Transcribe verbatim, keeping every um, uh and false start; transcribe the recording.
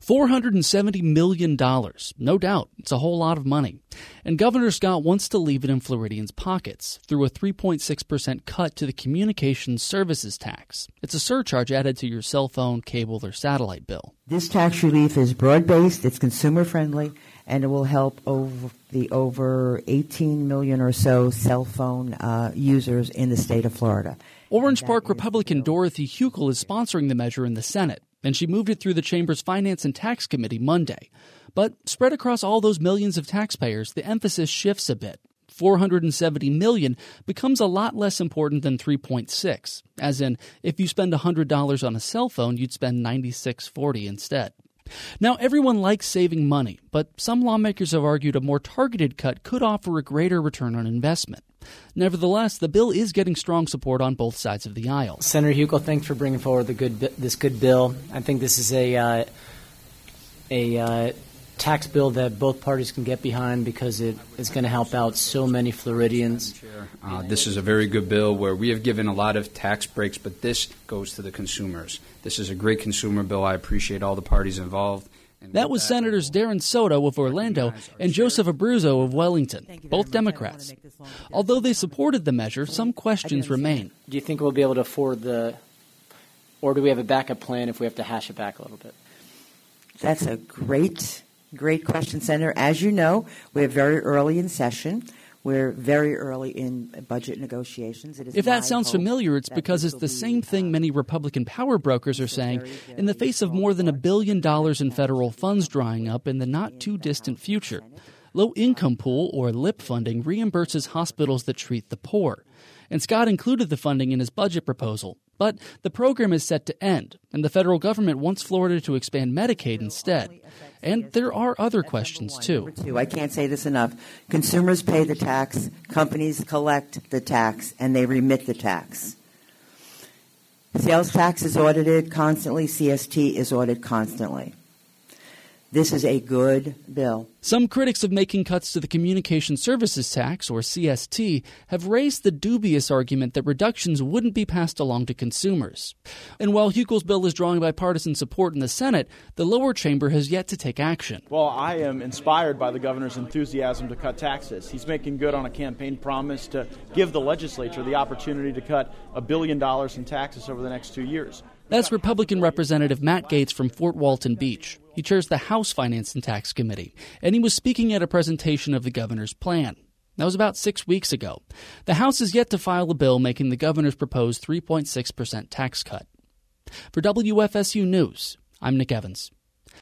four hundred seventy million dollars. No doubt, it's a whole lot of money. And Governor Scott wants to leave it in Floridians' pockets through a three point six percent cut to the communications services tax. It's a surcharge added to your cell phone, cable, or satellite bill. This tax relief is broad-based, it's consumer-friendly, and it will help over the over eighteen million or so cell phone uh, users in the state of Florida. Orange Park Republican Dorothy Huckel is sponsoring the measure in the Senate, and she moved it through the Chamber's Finance and Tax Committee Monday. But spread across all those millions of taxpayers, the emphasis shifts a bit. four hundred seventy million dollars becomes a lot less important than three point six, as in, if you spend one hundred dollars on a cell phone, you'd spend ninety-six forty instead. Now, everyone likes saving money, but some lawmakers have argued a more targeted cut could offer a greater return on investment. Nevertheless, the bill is getting strong support on both sides of the aisle. Senator Huckel, thanks for bringing forward the good this good bill. I think this is a uh, a uh, tax bill that both parties can get behind because it is going to help out so many Floridians. Uh, this is a very good bill where we have given a lot of tax breaks, but this goes to the consumers. This is a great consumer bill. I appreciate all the parties involved. That was Senators Darren Soto of Orlando and Joseph Abruzzo of Wellington, both Democrats. Although they supported the measure, some questions remain. Do you think we'll be able to afford the, or do we have a backup plan if we have to hash it back a little bit? That's a great, great question, Senator. As you know, we're very early in session. We're very early in budget negotiations. It is if that sounds familiar, it's because it's the same thing many Republican power brokers are saying in the face of more than a billion dollars in federal funds drying up in the not-too-distant future. Low-income pool, or LIP funding, reimburses hospitals that treat the poor. And Scott included the funding in his budget proposal. But the program is set to end, and the federal government wants Florida to expand Medicaid instead. And there are other questions, too. I can't say this enough. Consumers pay the tax, companies collect the tax, and they remit the tax. Sales tax is audited constantly. C S T is audited constantly. This is a good bill. Some critics of making cuts to the Communication Services Tax, or C S T, have raised the dubious argument that reductions wouldn't be passed along to consumers. And while Huckel's bill is drawing bipartisan support in the Senate, the lower chamber has yet to take action. Well, I am inspired by the governor's enthusiasm to cut taxes. He's making good on a campaign promise to give the legislature the opportunity to cut a billion dollars in taxes over the next two years. That's Republican Representative Matt Gaetz from Fort Walton Beach. He chairs the House Finance and Tax Committee, and he was speaking at a presentation of the governor's plan. That was about six weeks ago. The House is yet to file a bill making the governor's proposed three point six percent tax cut. For W F S U News, I'm Nick Evans.